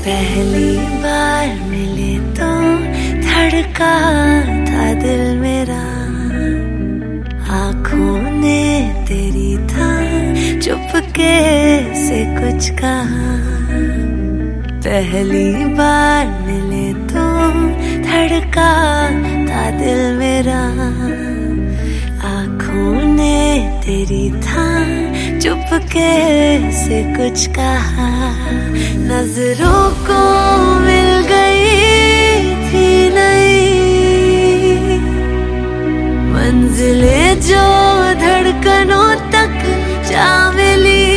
पहली बार मिले तो धड़का था दिल मेरा, आंखों ने तेरी था चुपके से कुछ कहा। पहली बार मिले तो धड़का था दिल मेरा, आंखों ने तेरी था चुपके से कुछ कहा। नजरों को मिल गई थी नई मंजिलें जो धड़कनों तक जा मिली।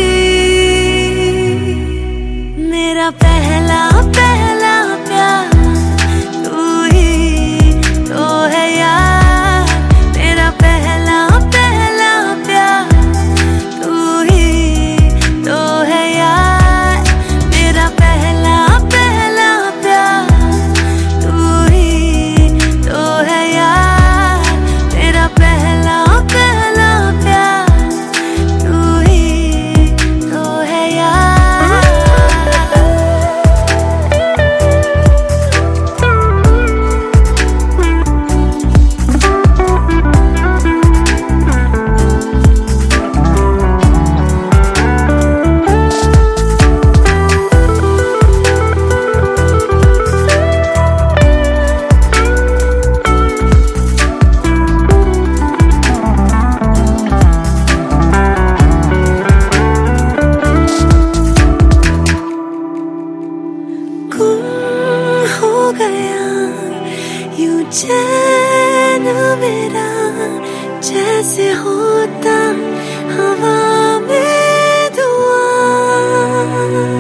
मेरा पहला पहला प्यार तू ही तो है यार, मेरा पहला पहला प्यार तू ही तो है यार, मेरा पहला पहला प्यार तू ही तो है यार, मेरा पहला पहला प्यार तू ही तो है यार। हो गया यूं चैन मेरा, जैसे होता हवा में धुआं।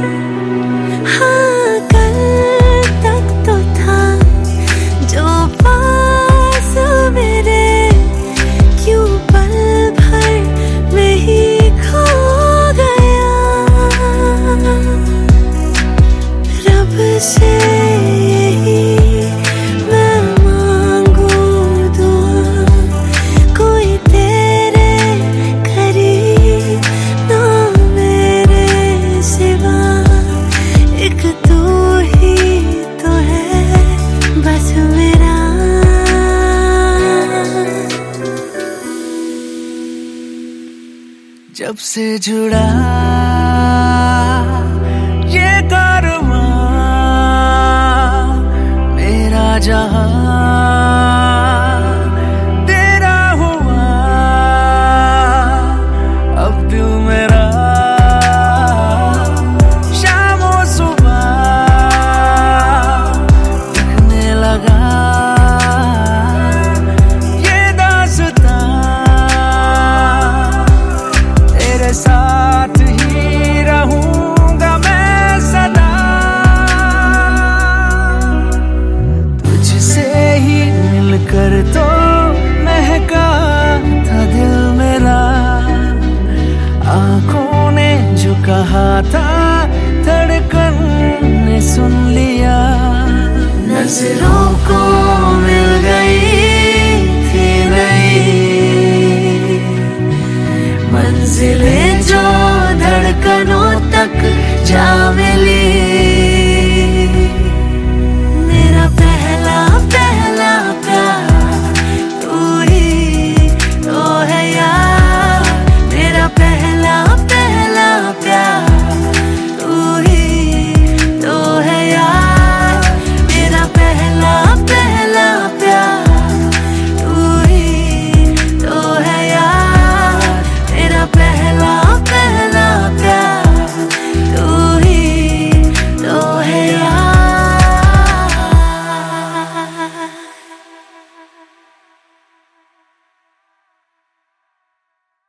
हाँ कल तक तो था जो पास मेरे, क्यों पल भर में ही खो गया। रब से जब से जुड़ा ये कारवां मेरा जहां